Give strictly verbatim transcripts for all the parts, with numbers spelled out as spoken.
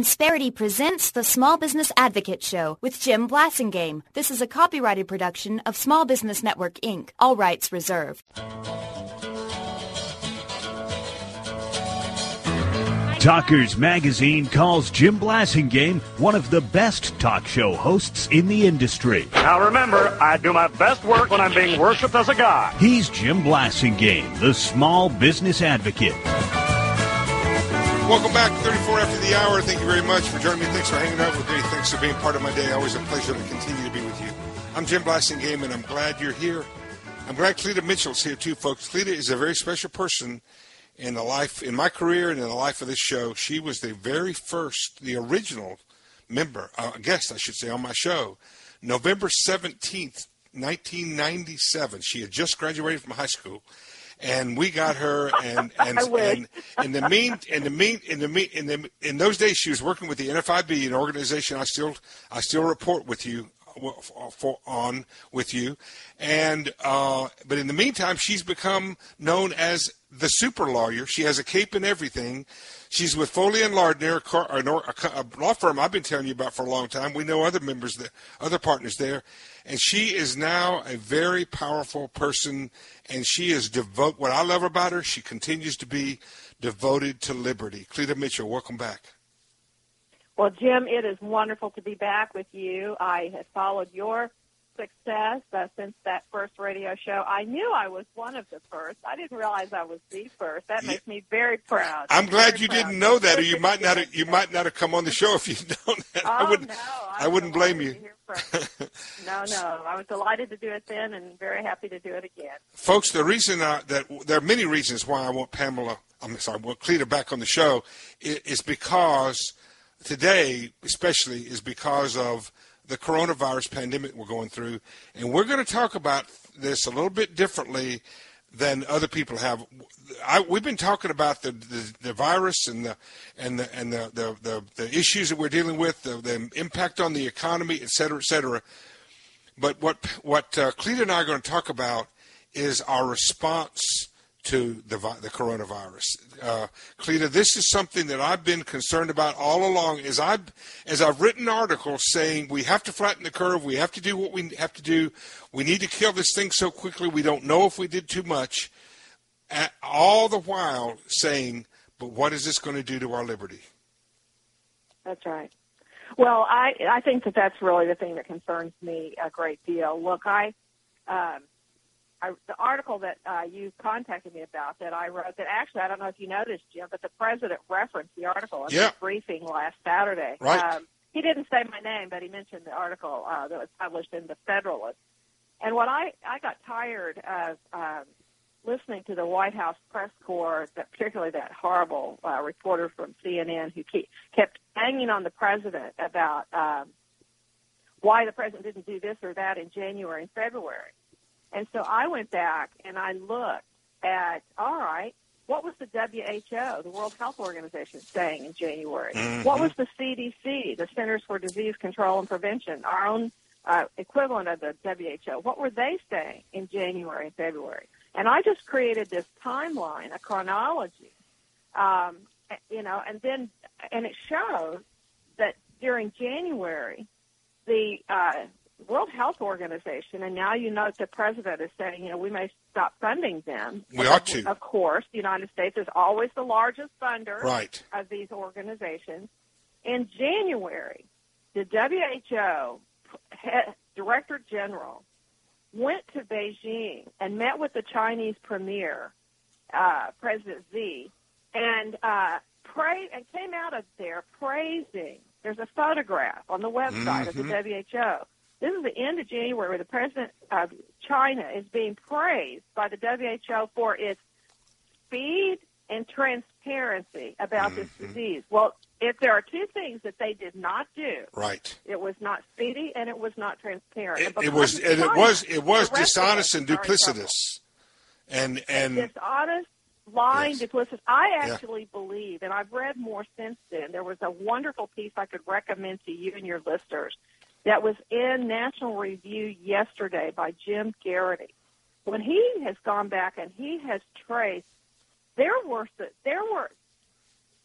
Insperity presents the Small Business Advocate Show with Jim Blasingame. This is a copyrighted production of Small Business Network, Incorporated. All rights reserved. Talkers Magazine calls Jim Blasingame one of the best talk show hosts in the industry. Now remember, I do my best work when I'm being worshipped as a god. He's Jim Blasingame, the Small Business Advocate. Welcome back, thirty-four after the hour. Thank you very much for joining me. Thanks for hanging out with me. Thanks for being part of my day. Always a pleasure to continue to be with you. I'm Jim Blasingame, and I'm glad you're here. I'm glad Cleta Mitchell's here, too, folks. Cleta is a very special person in the life, in my career and in the life of this show. She was the very first, the original member, uh, guest, I should say, on my show. November seventeenth, nineteen ninety-seven. She had just graduated from high school. And we got her, and and, and in the mean, in the mean, in the mean, in the in those days, she was working with the N F I B, an organization I still I still report with you for on with you, and uh, but in the meantime, she's become known as the super lawyer. She has a cape and everything. She's with Foley and Lardner, a law firm I've been telling you about for a long time. We know other members, there, other partners there. And she is now a very powerful person, and she is devoted. What I love about her, she continues to be devoted to liberty. Cleta Mitchell, welcome back. Well, Jim, it is wonderful to be back with you. I have followed your success uh, since that first radio show. I knew I was one of the first. I didn't realize I was the first. That makes me very proud. I'm glad very you proud. didn't know that, or you might not have, you might not have come on the show if you'd known that. Oh, I wouldn't, no. I wouldn't blame you. No, no. I was delighted to do it then and very happy to do it again. Folks, the reason I, that there are many reasons why I want Pamela, I'm sorry, I want Cleta back on the show is, is because today, especially, is because of the coronavirus pandemic we're going through. And we're going to talk about this a little bit differently than other people have. I, we've been talking about the, the, the virus and the and the and the, the, the, the issues that we're dealing with, the, the impact on the economy, et cetera, et cetera. But what what uh, Cleta and I are going to talk about is our response to the the coronavirus. Uh, Cleta, this is something that I've been concerned about all along. As I've, as I've written articles saying we have to flatten the curve, we have to do what we have to do, we need to kill this thing so quickly, we don't know if we did too much, all the while saying, but what is this going to do to our liberty? That's right. Well, I, I think that that's really the thing that concerns me a great deal. Look, I... Um, I, the article that uh, you contacted me about that I wrote, that actually, I don't know if you noticed, Jim, but the president referenced the article in yeah. his briefing last Saturday. Right. Um, he didn't say my name, but he mentioned the article uh, that was published in The Federalist. And what I, I got tired of um, listening to the White House press corps, that, particularly that horrible uh, reporter from C N N who keep, kept hanging on the president about um, why the president didn't do this or that in January and February. And so I went back and I looked at, all right, what was the W H O, the World Health Organization, saying in January? Mm-hmm. What was the C D C, the Centers for Disease Control and Prevention, our own uh, equivalent of the W H O? What were they saying in January and February? And I just created this timeline, a chronology, um, you know, and then, and it shows that during January, the uh, World Health Organization, and now you note the president is saying, you know, we may stop funding them. We ought to. Of course, the United States is always the largest funder right. of these organizations. In January, the W H O head, Director General went to Beijing and met with the Chinese Premier, uh, President Xi, and uh, pray, and came out of there praising. There's a photograph on the website mm-hmm. of the W H O. This is the end of January where the president of China is being praised by the W H O for its speed and transparency about mm-hmm. this disease. Well, if there are two things that they did not do, right, it was not speedy and it was not transparent. It, it was, and China, it was, it was dishonest and duplicitous, and and dishonest, lying, yes. duplicitous. I actually yeah. believe, and I've read more since then. There was a wonderful piece I could recommend to you and your listeners that was in National Review yesterday by Jim Garrity. When he has gone back and he has traced, there were there were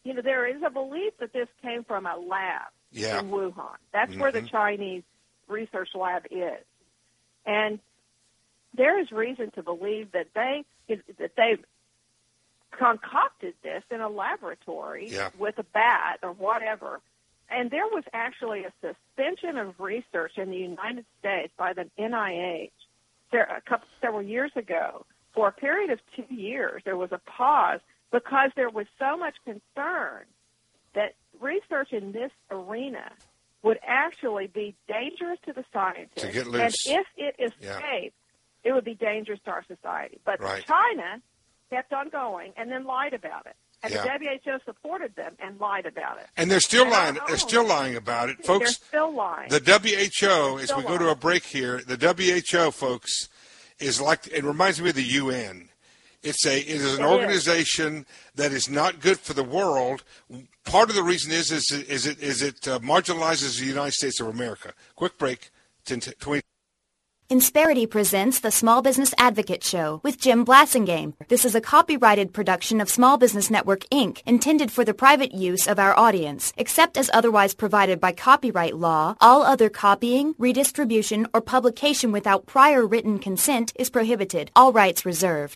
you know, there is a belief that this came from a lab yeah. in Wuhan. That's mm-hmm. where the Chinese research lab is. And there is reason to believe that they that they concocted this in a laboratory yeah. with a bat or whatever. And there was actually a suspension of research in the United States by the N I H a couple, several years ago. For a period of two years, there was a pause because there was so much concern that research in this arena would actually be dangerous to the scientists. To get loose. And if it escaped, yeah. it would be dangerous to our society. But right. China kept on going and then lied about it. And yeah. the W H O supported them and lied about it. And they're still and lying. They're still lying about it, folks. They're still lying. The W H O, they're as we lying. go to a break here, the W H O, folks, is like, it reminds me of the U N. It's a it is an it organization is. that is not good for the world. Part of the reason is is is it is it uh, marginalizes the United States of America. Quick break. twenty Insperity presents the Small Business Advocate Show with Jim Blasingame. This is a copyrighted production of Small Business Network, Incorporated, intended for the private use of our audience. Except as otherwise provided by copyright law, all other copying, redistribution, or publication without prior written consent is prohibited. All rights reserved.